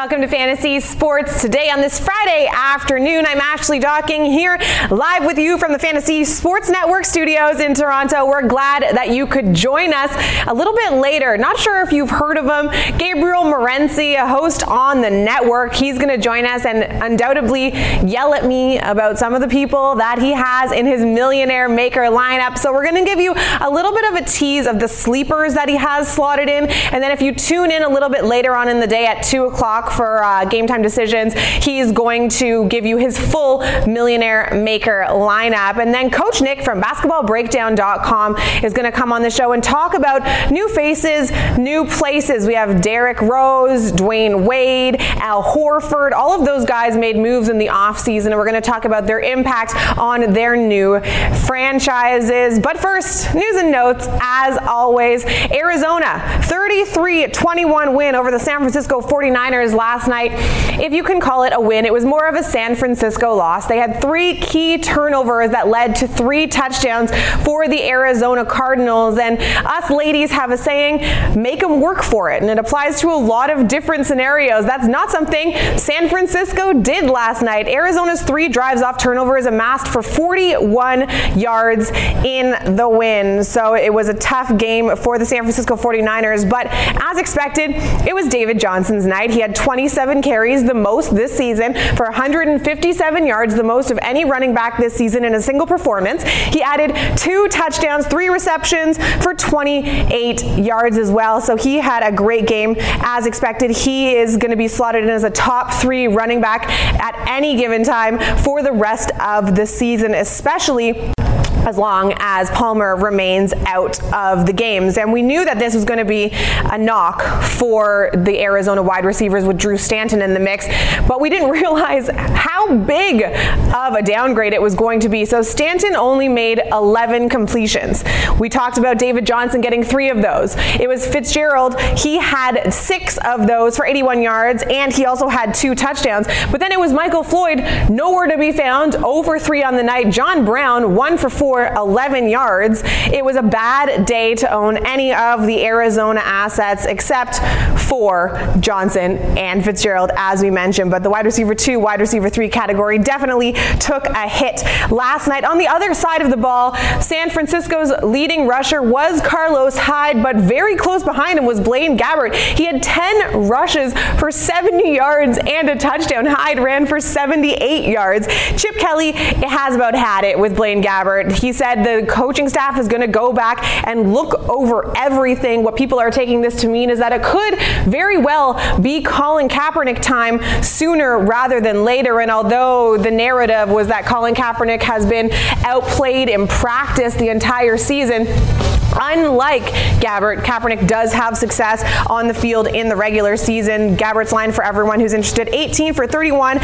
Welcome to Fantasy Sports. Today on this Friday afternoon, I'm Ashley Docking here live with you from the Fantasy Sports Network studios in Toronto. We're glad that you could join us a little bit later. Not sure if you've heard of him, Gabriel Morency, a host on the network. He's going to join us and undoubtedly yell at me about some of the people that he has in his Millionaire Maker lineup. So we're going to give you a little bit of a tease of the sleepers that he has slotted in. And then if you tune in a little bit later on in the day at 2 o'clock for Game Time Decisions, he's going to give you his full Millionaire Maker lineup. And then Coach Nick from basketballbreakdown.com is going to come on the show and talk about new faces, new places. We have Derrick Rose, Dwayne Wade, Al Horford. All of those guys made moves in the offseason, and we're going to talk about their impact on their new franchises. But first, news and notes, as always. Arizona, 33-21 win over the San Francisco 49ers last night. If you can call it a win, it was more of a San Francisco loss. They had 3 key turnovers that led to 3 touchdowns for the Arizona Cardinals. And us ladies have a saying, make them work for it. And it applies to a lot of different scenarios. That's not something San Francisco did last night. Arizona's 3 drives off turnovers amassed for 41 yards in the win. So it was a tough game for the San Francisco 49ers. But as expected, it was David Johnson's night. He had 27 carries, the most this season, for 157 yards, the most of any running back this season in a single performance. He added 2 touchdowns, 3 receptions for 28 yards as well. So he had a great game. As expected, he is going to be slotted in as a top 3 running back at any given time for the rest of the season, especially as long as Palmer remains out of the games. And we knew that this was going to be a knock for the Arizona wide receivers with Drew Stanton in the mix, but we didn't realize how big of a downgrade it was going to be. So Stanton only made 11 completions. We talked about David Johnson getting 3 of those. It was Fitzgerald. He had 6 of those for 81 yards, and he also had 2 touchdowns. But then it was Michael Floyd, nowhere to be found, over 3 on the night. John Brown, 1 for 4, 11 yards. It was a bad day to own any of the Arizona assets except for Johnson and Fitzgerald, as we mentioned. But the wide receiver 2, wide receiver 3 category definitely took a hit last night. On the other side of the ball, San Francisco's leading rusher was Carlos Hyde, but very close behind him was Blaine Gabbert. He had 10 rushes for 70 yards and a touchdown. Hyde ran for 78 yards. Chip Kelly has about had it with Blaine Gabbert. He said the coaching staff is going to go back and look over everything. What people are taking this to mean is that it could very well be Colin Kaepernick time sooner rather than later. And although the narrative was that Colin Kaepernick has been outplayed in practice the entire season, unlike Gabbert, Kaepernick does have success on the field in the regular season. Gabbert's line, for everyone who's interested, 18 for 31,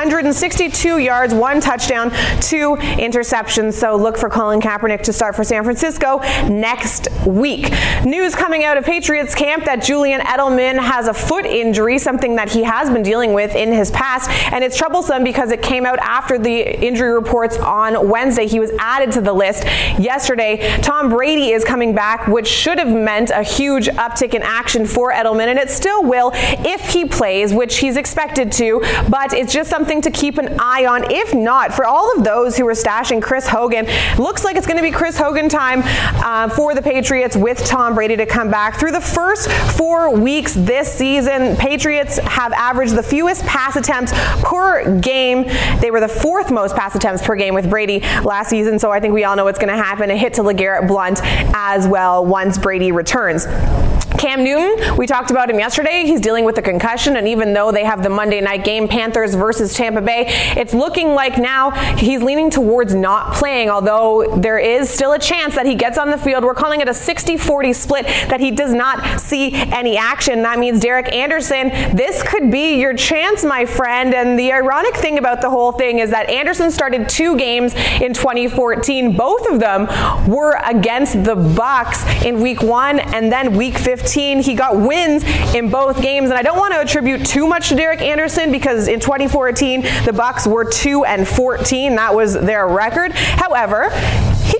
162 yards, 1 touchdown, 2 interceptions. So look for Colin Kaepernick to start for San Francisco next week. News coming out of Patriots camp that Julian Edelman has a foot injury, something that he has been dealing with in his past. And it's troublesome because it came out after the injury reports on Wednesday. He was added to the list yesterday. Tom Brady is coming back, which should have meant a huge uptick in action for Edelman, and it still will if he plays, which he's expected to, but it's just something to keep an eye on. If not, for all of those who are stashing Chris Hogan, looks like it's going to be Chris Hogan time for the Patriots with Tom Brady to come back. Through the first 4 weeks this season, Patriots have averaged the fewest pass attempts per game. They were the 4th most pass attempts per game with Brady last season, so I think we all know what's going to happen. A hit to LeGarrette Blount as well once Brady returns. Cam Newton, we talked about him yesterday. He's dealing with a concussion, and even though they have the Monday night game, Panthers versus Tampa Bay, it's looking like now he's leaning towards not playing, although there is still a chance that he gets on the field. We're calling it a 60-40 split, that he does not see any action. That means Derek Anderson, this could be your chance, my friend. And the ironic thing about the whole thing is that Anderson started 2 games in 2014. Both of them were against the Bucs in week 1 and then week 15. He got wins in both games, and I don't want to attribute too much to Derek Anderson because in 2014 the Bucs were 2-14. That was their record. However, he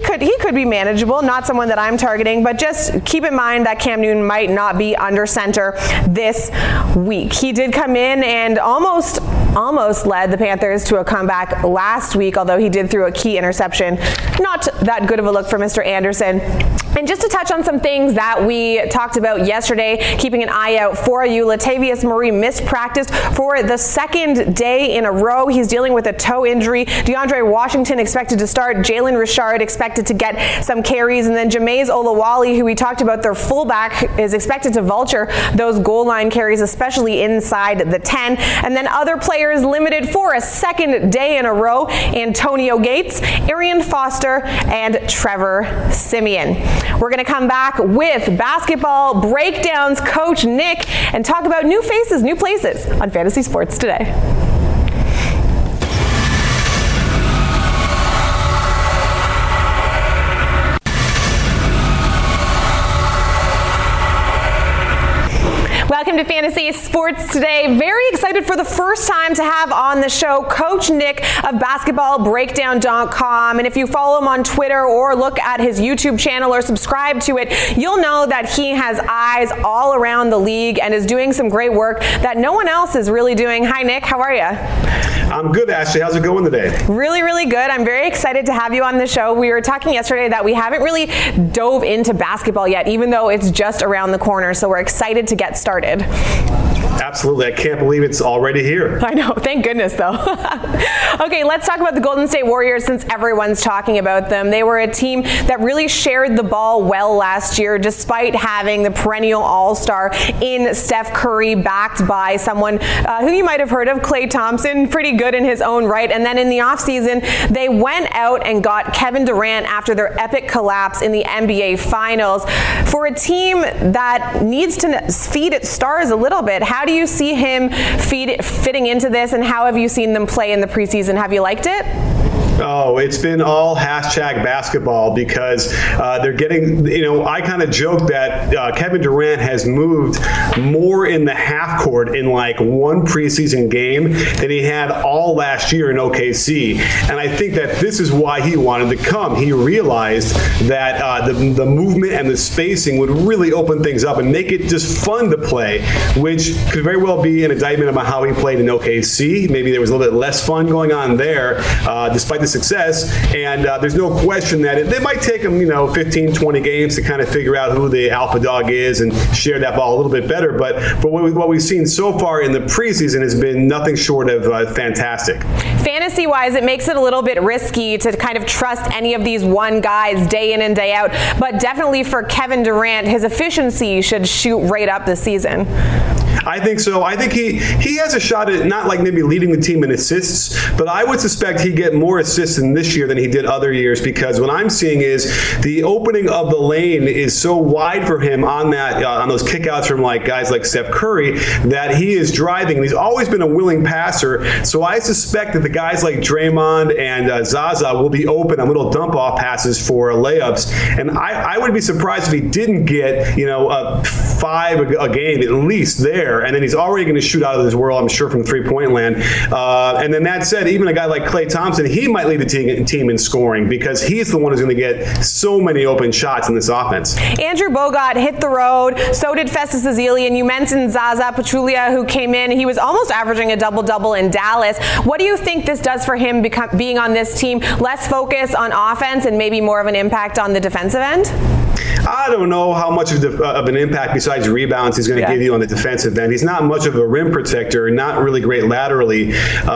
he could be manageable, not someone that I'm targeting, but just keep in mind that Cam Newton might not be under center this week. He did come in and almost led the Panthers to a comeback last week, although he did throw a key interception. Not that good of a look for Mr. Anderson. And just to touch on some things that we talked about yesterday, keeping an eye out for you, Latavius Murray missed practice for the second day in a row. He's dealing with a toe injury. DeAndre Washington expected to start. Jalen Richard expected to get some carries. And then Jameis Olawale, who we talked about, their fullback, is expected to vulture those goal line carries, especially inside the 10. And then other players limited for a second day in a row: Antonio Gates, Arian Foster, and Trevor Siemian. We're going to come back with basketball breakdowns, Coach Nick, and talk about new faces, new places on Fantasy Sports Today. Welcome to Fantasy Sports Today. Very excited for the first time to have on the show Coach Nick of basketballbreakdown.com. And if you follow him on Twitter or look at his YouTube channel or subscribe to it, you'll know that he has eyes all around the league and is doing some great work that no one else is really doing. Hi, Nick. How are you? I'm good, Ashley. How's it going today? Really, really good. I'm very excited to have you on the show. We were talking yesterday that we haven't really dove into basketball yet, even though it's just around the corner. So we're excited to get started. Absolutely. I can't believe it's already here. I know. Thank goodness, though. Okay, let's talk about the Golden State Warriors since everyone's talking about them. They were a team that really shared the ball well last year, despite having the perennial all-star in Steph Curry, backed by someone who you might have heard of, Klay Thompson, pretty good in his own right. And then in the offseason, they went out and got Kevin Durant after their epic collapse in the NBA Finals. For a team that needs to feed its stars a little bit, how do you see him fitting into this, and how have you seen them play in the preseason? Have you liked it? Oh, it's been all hashtag basketball because they're getting, I kind of joke that Kevin Durant has moved more in the half court in like one preseason game than he had all last year in OKC. And I think that this is why he wanted to come. He realized that the movement and the spacing would really open things up and make it just fun to play, which could very well be an indictment about how he played in OKC. Maybe there was a little bit less fun going on there, despite the success. And there's no question that it might take him, 15, 20 games to kind of figure out who the alpha dog is and share that ball a little bit better. But what we've seen so far in the preseason has been nothing short of fantastic. Fantasy-wise, it makes it a little bit risky to kind of trust any of these one guys day in and day out. But definitely for Kevin Durant, his efficiency should shoot right up this season. I think so. I think he has a shot at not like maybe leading the team in assists, but I would suspect he'd get more assists in this year than he did other years, because what I'm seeing is the opening of the lane is so wide for him on that on those kickouts from like guys like Steph Curry that he is driving. He's always been a willing passer, so I suspect that the guys like Draymond and Zaza will be open on little dump off passes for layups, and I would be surprised if he didn't get 5 a game at least there. And then he's already going to shoot out of this world, I'm sure, from three-point land. And then that said, even a guy like Klay Thompson, he might lead the team in scoring because he's the one who's going to get so many open shots in this offense. Andrew Bogut hit the road. So did Festus Ezeli. And you mentioned Zaza Pachulia, who came in. He was almost averaging a double-double in Dallas. What do you think this does for him being on this team? Less focus on offense and maybe more of an impact on the defensive end? I don't know how much of an impact besides rebounds he's going to give you on the defensive end. He's not much of a rim protector, not really great laterally.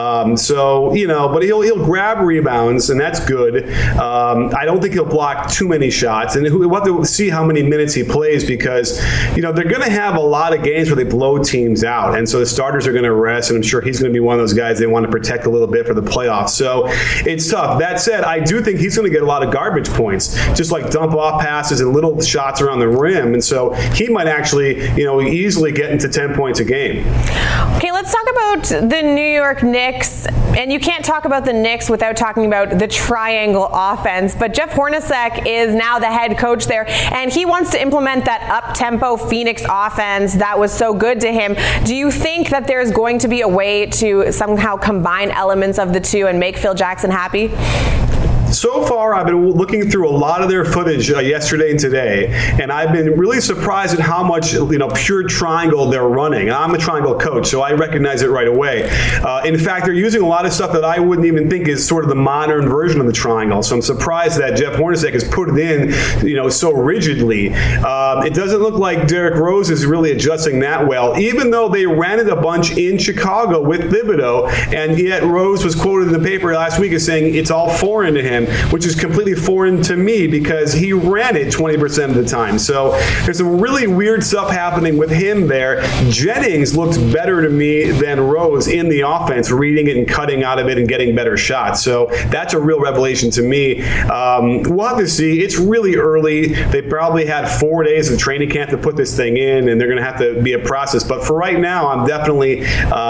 But he'll grab rebounds, and that's good. I don't think he'll block too many shots, and we'll have to see how many minutes he plays because, they're going to have a lot of games where they blow teams out, and so the starters are going to rest, and I'm sure he's going to be one of those guys they want to protect a little bit for the playoffs. So it's tough. That said, I do think he's going to get a lot of garbage points, just like dump off passes and little shots around the rim, and so he might actually, easily get into 10 points a game. Okay, let's talk about the New York Knicks, and you can't talk about the Knicks without talking about the triangle offense, but Jeff Hornacek is now the head coach there, and he wants to implement that up-tempo Phoenix offense that was so good to him. Do you think that there's going to be a way to somehow combine elements of the two and make Phil Jackson happy? So far, I've been looking through a lot of their footage yesterday and today, and I've been really surprised at how much pure triangle they're running. And I'm a triangle coach, so I recognize it right away. In fact, they're using a lot of stuff that I wouldn't even think is sort of the modern version of the triangle. So I'm surprised that Jeff Hornacek has put it in, so rigidly. It doesn't look like Derrick Rose is really adjusting that well, even though they ran it a bunch in Chicago with Thibodeau, and yet Rose was quoted in the paper last week as saying it's all foreign to him, which is completely foreign to me because he ran it 20% of the time. So there's some really weird stuff happening with him there. Jennings looks better to me than Rose in the offense, reading it and cutting out of it and getting better shots. So that's a real revelation to me. We'll have to see. It's really early. They probably had 4 days of training camp to put this thing in, and they're going to have to be a process. But for right now, I'm definitely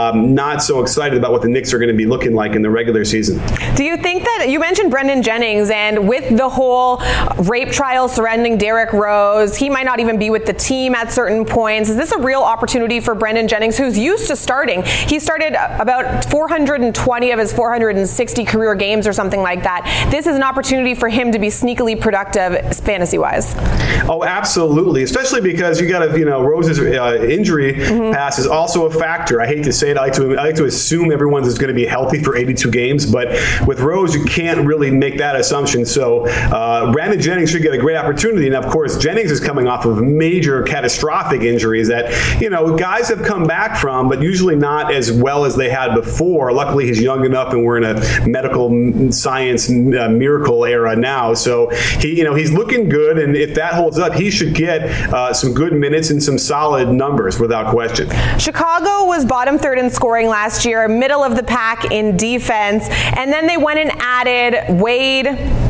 not so excited about what the Knicks are going to be looking like in the regular season. Do you think that you mentioned Brendan Jennings, and with the whole rape trial surrounding Derrick Rose, he might not even be with the team at certain points. Is this a real opportunity for Brendan Jennings, who's used to starting? He started about 420 of his 460 career games or something like that. This is an opportunity for him to be sneakily productive fantasy-wise. Oh, absolutely, especially because you got to, Rose's injury pass is also a factor. I hate to say it. I like to assume everyone's is going to be healthy for 82 games, but with Rose, you can't really make that assumption. So Brandon Jennings should get a great opportunity. And of course, Jennings is coming off of major catastrophic injuries that, guys have come back from, but usually not as well as they had before. Luckily, he's young enough and we're in a medical science miracle era now. So he's looking good. And if that holds up, he should get some good minutes and some solid numbers without question. Chicago was bottom third in scoring last year, middle of the pack in defense, and then they went and added Wade,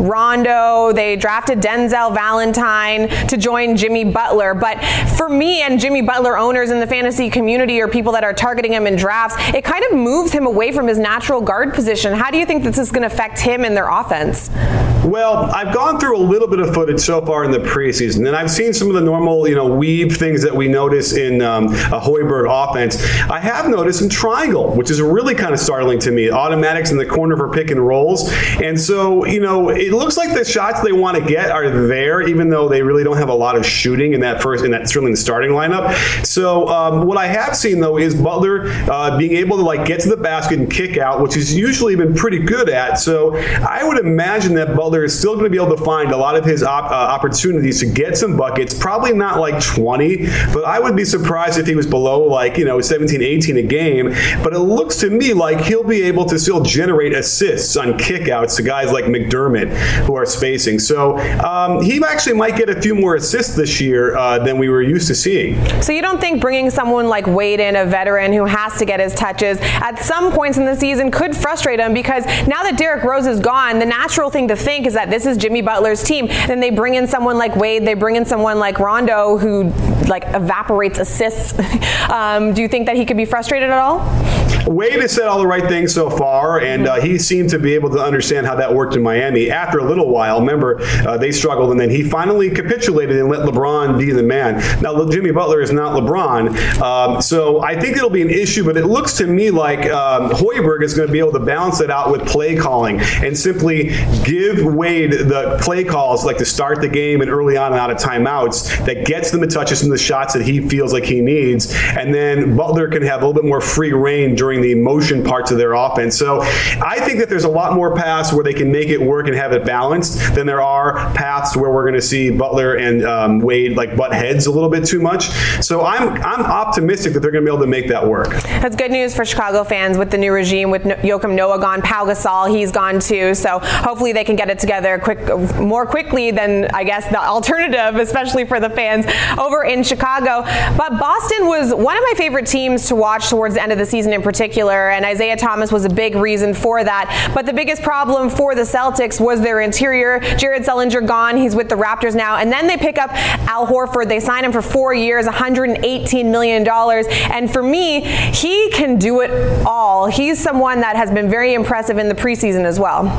Rondo, they drafted Denzel Valentine to join Jimmy Butler. But for me and Jimmy Butler owners in the fantasy community or people that are targeting him in drafts, it kind of moves him away from his natural guard position. How do you think this is going to affect him and their offense? Well, I've gone through a little bit of footage so far in the preseason, and I've seen some of the normal, weave things that we notice in a Hoiberg offense. I have noticed some triangle, which is really kind of startling to me. Automatics in the corner for pick and rolls. And so, it looks like the shots they want to get are there, even though they really don't have a lot of shooting in that certainly in the starting lineup. So what I have seen, though, is Butler being able to get to the basket and kick out, which he's usually been pretty good at. So I would imagine that Butler is still going to be able to find a lot of his opportunities to get some buckets, probably not 20, but I would be surprised if he was below 17, 18 a game. But it looks to me like he'll be able to still generate assists on kickouts to guys like McDermott who are spacing. So he actually might get a few more assists this year than we were used to seeing. So you don't think bringing someone like Wade in, a veteran who has to get his touches, at some points in the season could frustrate him? Because now that Derrick Rose is gone, the natural thing to think is that this is Jimmy Butler's team. Then they bring in someone like Wade, they bring in someone like Rondo who evaporates assists. Do you think that he could be frustrated at all? Wade has said all the right things so far, and he seemed to be able to understand how that worked in Miami. After a little while, remember, they struggled, and then he finally capitulated and let LeBron be the man. Now, Jimmy Butler is not LeBron, so I think it'll be an issue, but it looks to me like Hoiberg is going to be able to balance it out with play calling and simply give Wade the play calls to start the game and early on and out of timeouts that gets them the touches and the shots that he feels like he needs, and then Butler can have a little bit more free reign during the motion parts of their offense. So I think that there's a lot more paths where they can make it work and have it balanced than there are paths where we're going to see Butler and Wade butt heads a little bit too much. So I'm optimistic that they're going to be able to make that work. That's good news for Chicago fans with the new regime, with Joakim Noah gone, Pau Gasol, he's gone too. So hopefully they can get it together more quickly than, I guess, the alternative, especially for the fans over in Chicago. But Boston was one of my favorite teams to watch towards the end of the season in particular, and Isaiah Thomas was a big reason for that. But the biggest problem for the Celtics was their interior. Jared Sullinger gone. He's with the Raptors now. And then they pick up Al Horford. They sign him for 4 years, $118 million. And for me, he can do it all. He's someone that has been very impressive in the preseason as well.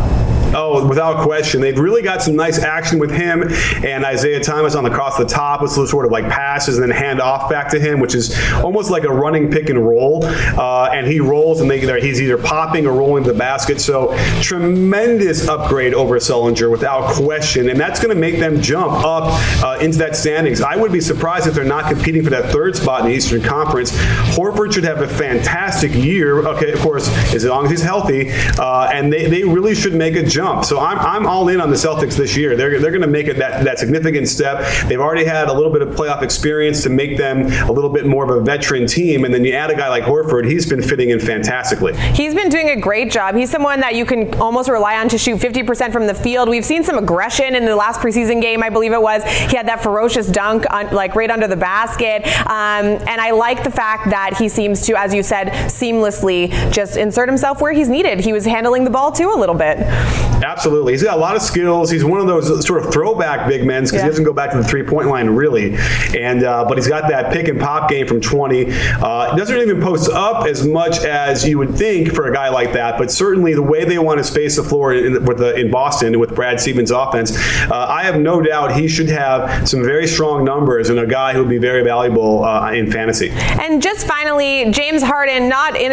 Oh, without question. They've really got some nice action with him and Isaiah Thomas on across the top with sort of like passes and then hand off back to him, which is almost like a running pick and roll. And he rolls and he's either popping or rolling the basket. So tremendous upgrade over Sullinger without question. And that's going to make them jump up into that standings. I would be surprised if they're not competing for that third spot in the Eastern Conference. Horford should have a fantastic year. Okay, of course, as long as he's healthy. And they really should make a jump. So I'm all in on the Celtics this year. They're going to make it that significant step. They've already had a little bit of playoff experience to make them a little bit more of a veteran team. And then you add a guy like Horford, he's been fitting in fantastically. He's been doing a great job. He's someone that you can almost rely on to shoot 50% from the field. We've seen some aggression in the last preseason game, I believe it was. He had that ferocious dunk right under the basket. And I like the fact that he seems to, as you said, seamlessly just insert himself where he's needed. He was handling the ball too a little bit. Absolutely. He's got a lot of skills. He's one of those sort of throwback big men because he doesn't go back to the three-point line really. And but he's got that pick and pop game from 20. He doesn't even post up as much as you would think for a guy like that, but certainly the way they want to space the floor in Boston with Brad Stevens' offense, I have no doubt he should have some very strong numbers and a guy who would be very valuable in fantasy. And just finally, James Harden, not on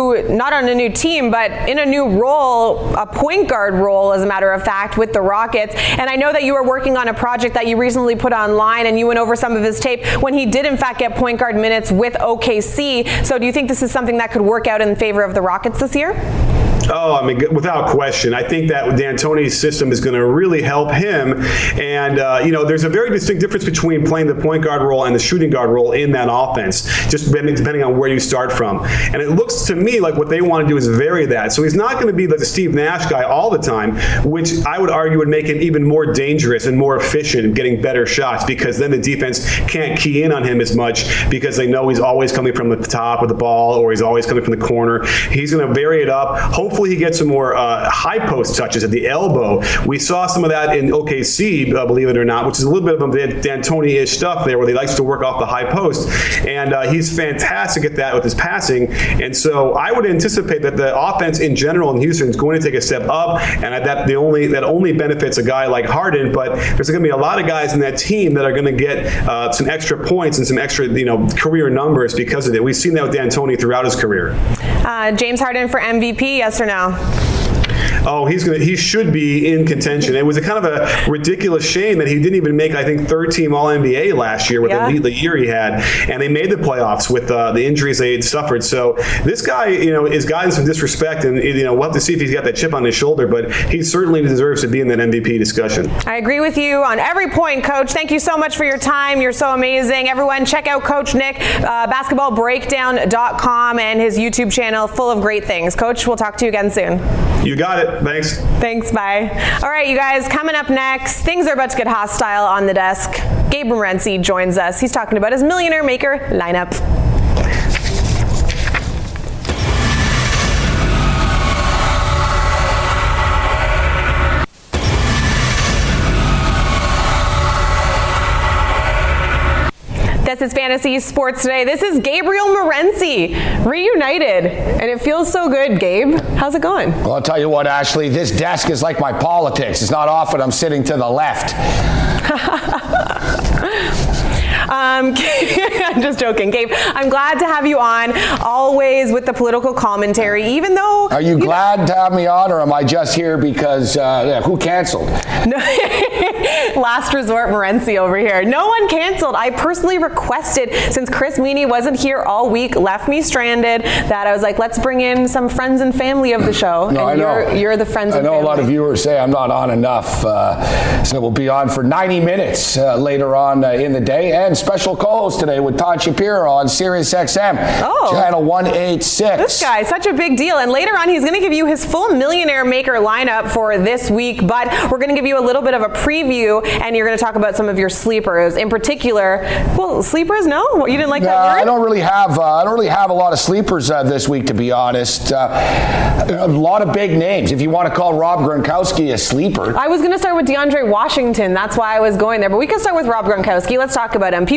a new team, but in a new role, a point guard role, as a matter of fact, with the Rockets. And I know that you were working on a project that you recently put online, and you went over some of his tape when he did, in fact, get point guard minutes with OKC. So do you think this is something that could work out in favor of the Rockets this year? Oh, I mean, without question. I think that D'Antoni's system is going to really help him. And, there's a very distinct difference between playing the point guard role and the shooting guard role in that offense, just depending on where you start from. And it looks to me like what they want to do is vary that. So he's not going to be like the Steve Nash guy all the time, which I would argue would make him even more dangerous and more efficient in getting better shots, because then the defense can't key in on him as much because they know he's always coming from the top of the ball or he's always coming from the corner. He's going to vary it up. Hopefully he gets some more high post touches at the elbow. We saw some of that in OKC, believe it or not, which is a little bit of D'Antoni-ish stuff there where he likes to work off the high post. And he's fantastic at that with his passing. And so I would anticipate that the offense in general in Houston is going to take a step up, and that only benefits a guy like Harden. But there's going to be a lot of guys in that team that are going to get some extra points and some extra career numbers because of it. We've seen that with D'Antoni throughout his career. James Harden for MVP, yes or no? Oh, he should be in contention. It was a kind of a ridiculous shame that he didn't even make, I think, third-team All-NBA last year with the year he had. And they made the playoffs with the injuries they had suffered. So this guy, is gotten some disrespect, and we'll have to see if he's got that chip on his shoulder. But he certainly deserves to be in that MVP discussion. I agree with you on every point, Coach. Thank you so much for your time. You're so amazing. Everyone, check out Coach Nick, basketballbreakdown.com, and his YouTube channel, full of great things. Coach, we'll talk to you again soon. You got it. Thanks. Thanks, bye. All right, you guys, coming up next, things are about to get hostile on the desk. Gabe Morency joins us. He's talking about his Millionaire Maker lineup. This is Fantasy Sports Today. This is Gabriel Morency, reunited. And it feels so good, Gabe. How's it going? Well, I'll tell you what, Ashley, this desk is like my politics. It's not often I'm sitting to the left. I'm just joking, Gabe. I'm glad to have you on, always with the political commentary, even though... Are you glad to have me on, or am I just here because, who canceled? No, last resort Morency over here. No one canceled. I personally requested, since Chris Meany wasn't here all week, left me stranded, that I was like, let's bring in some friends and family of the show. No, and I know. You're the friends and family. I know a lot of viewers say I'm not on enough, so we'll be on for 90 minutes later on in the day, and special co-host today with Todd Shapiro on Sirius XM, channel 186. This guy, such a big deal. And later on, he's going to give you his full Millionaire Maker lineup for this week, but we're going to give you a little bit of a preview, and you're going to talk about some of your sleepers. In particular, well, sleepers, no? You didn't like that word? I don't really have a lot of sleepers this week, to be honest. A lot of big names. If you want to call Rob Gronkowski a sleeper. I was going to start with DeAndre Washington. That's why I was going there, but we can start with Rob Gronkowski. Let's talk about him. People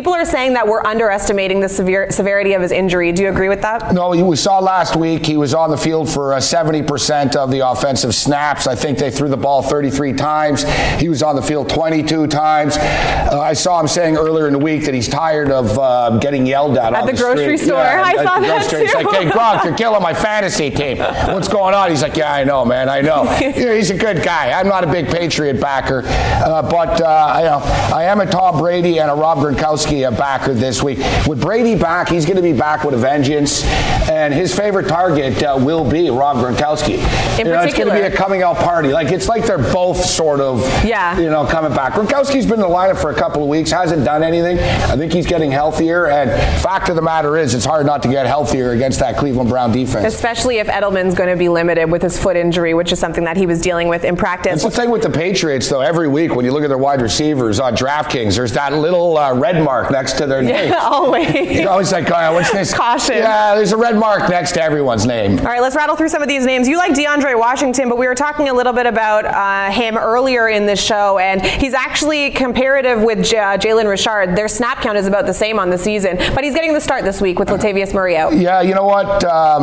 people are saying that we're underestimating the severity of his injury. Do you agree with that? No, we saw last week he was on the field for 70% of the offensive snaps. I think they threw the ball 33 times. He was on the field 22 times. I saw him saying earlier in the week that he's tired of getting yelled at on the grocery street. store. Yeah, I saw that too. He's like, hey, Gronk, you're killing my fantasy team. What's going on? He's like, yeah, I know, man, I know. He's a good guy. I'm not a big Patriot backer, but I am a Tom Brady and a Rob Gronkowski backer this week. With Brady back, he's going to be back with a vengeance, and his favorite target will be Rob Gronkowski. In particular, it's going to be a coming out party. Like, it's like they're both sort of, coming back. Gronkowski's been in the lineup for a couple of weeks, hasn't done anything. I think he's getting healthier, and fact of the matter is, it's hard not to get healthier against that Cleveland Brown defense. Especially if Edelman's going to be limited with his foot injury, which is something that he was dealing with in practice. That's the thing with the Patriots, though. Every week when you look at their wide receivers on DraftKings, there's that little red mark next to their name. Always. You're always like, oh, what's this? Caution. Yeah, there's a red mark next to everyone's name. All right, let's rattle through some of these names. You like DeAndre Washington, but we were talking a little bit about him earlier in the show, and he's actually comparative with Jalen Richard. Their snap count is about the same on the season, but he's getting the start this week with Latavius Murray out. Yeah, you know what?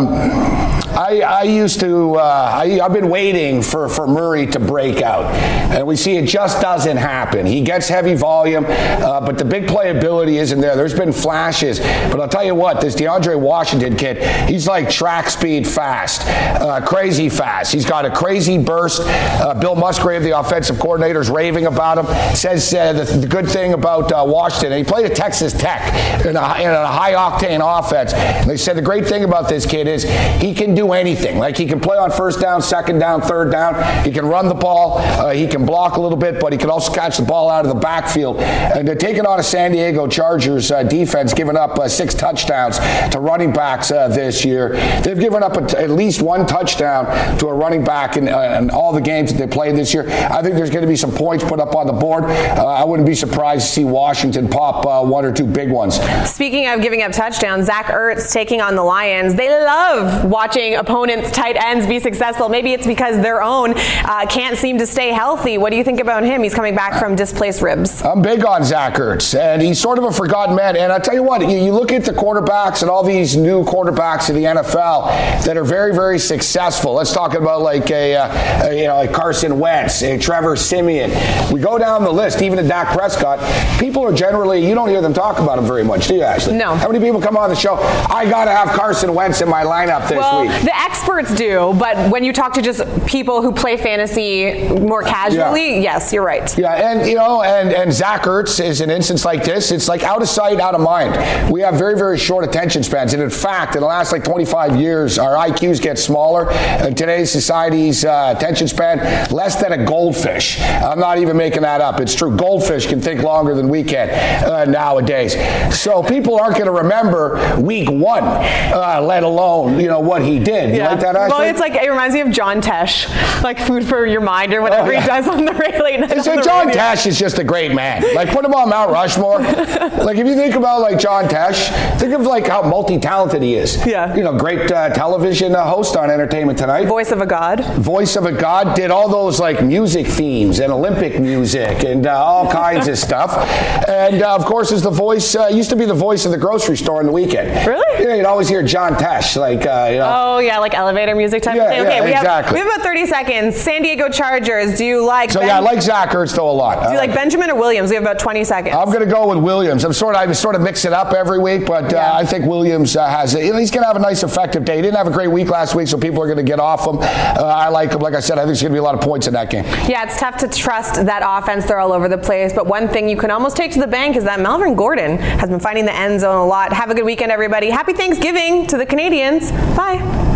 I've been waiting for Murray to break out, and we see it just doesn't happen. He gets heavy volume, but the big playability isn't there. There's been flashes, but I'll tell you what, this DeAndre Washington kid, he's like track speed fast, crazy fast. He's got a crazy burst. Bill Musgrave, the offensive coordinator, is raving about him. Says the good thing about Washington, and he played at Texas Tech in a high-octane offense. And they said the great thing about this kid is he can do anything. Like, he can play on first down, second down, third down. He can run the ball. He can block a little bit, but he can also catch the ball out of the backfield. And they're taking on a San Diego Chargers defense, giving up 6 touchdowns to running backs this year. They've given up at least 1 touchdown to a running back in all the games that they played this year. I think there's going to be some points put up on the board. I wouldn't be surprised to see Washington pop 1 or 2 big ones. Speaking of giving up touchdowns, Zach Ertz taking on the Lions. They love watching opponents' tight ends be successful. Maybe it's because their own can't seem to stay healthy. What do you think about him? He's coming back from displaced ribs. I'm big on Zach Ertz, and he's sort of a forgotten man. And I tell you what, you look at the quarterbacks and all these new quarterbacks in the NFL that are very, very successful. Let's talk about like like Carson Wentz, Trevor Siemian. We go down the list, even to Dak Prescott. People are generally, you don't hear them talk about him very much, do you, Ashley? No. How many people come on the show? I got to have Carson Wentz in my lineup this week. The experts do, but when you talk to just people who play fantasy more casually, yes, you're right. Yeah, and Zach Ertz is an instance like this. It's like out of sight, out of mind. We have very, very short attention spans, and in fact, in the last 25 years, our IQs get smaller. In today's society's attention span, less than a goldfish. I'm not even making that up. It's true. Goldfish can think longer than we can nowadays. So people aren't going to remember week 1, let alone what he did. You like that, Ashley? Well, it's like, it reminds me of John Tesh, like Food for Your Mind or whatever he does on the late night. So John Tesh is just a great man. Like, put him on Mount Rushmore. Like, if you think about like John Tesh, think of like how multi-talented he is. Yeah. Great television host on Entertainment Tonight. Voice of a god. Voice of a god. Did all those like music themes and Olympic music and all kinds of stuff. And of course, is the voice. Used to be the voice of the grocery store on the weekend. Really? Yeah, you'd always hear John Tesh, like Oh yeah, like elevator music type of thing. Okay, exactly. We have about 30 seconds. San Diego Chargers. Do you like? So I like Zach Ertz though a lot. Do you like Benjamin or Williams? We have about 20 seconds. I'm going to go with Williams. I sort of mix it up every week, but I think Williams has. He's going to have a nice effective day. He didn't have a great week last week, so people are going to get off him. I like him. Like I said, I think there's going to be a lot of points in that game. Yeah, it's tough to trust that offense. They're all over the place. But one thing you can almost take to the bank is that Melvin Gordon has been finding the end zone a lot. Have a good weekend, everybody. Happy Thanksgiving to the Canadians. Bye.